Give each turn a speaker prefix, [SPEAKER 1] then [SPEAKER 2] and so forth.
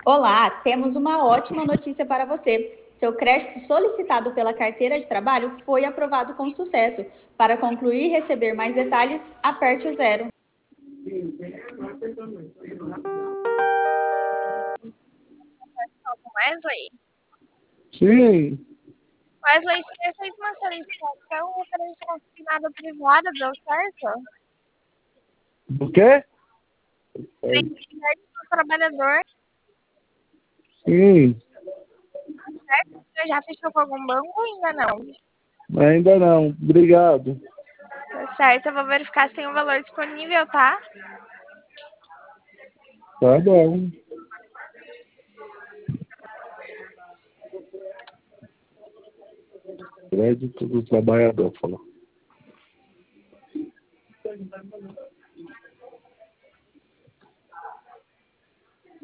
[SPEAKER 1] Olá, temos uma ótima notícia para você. Seu crédito solicitado pela carteira de trabalho foi aprovado com sucesso. Para concluir e receber mais detalhes, aperte o zero.
[SPEAKER 2] Wesley?
[SPEAKER 3] Sim,
[SPEAKER 2] Wesley, você fez uma solicitação referente à consignada privada, deu certo?
[SPEAKER 3] do quê?
[SPEAKER 2] Tem crédito do trabalhador,
[SPEAKER 3] Sim,
[SPEAKER 2] certo? Você já fechou com algum banco ou ainda não?
[SPEAKER 3] ainda não. Obrigado.
[SPEAKER 2] Tá certo, eu vou verificar se tem um valor disponível, tá?
[SPEAKER 3] Tá bom. Crédito do trabalhador, falou.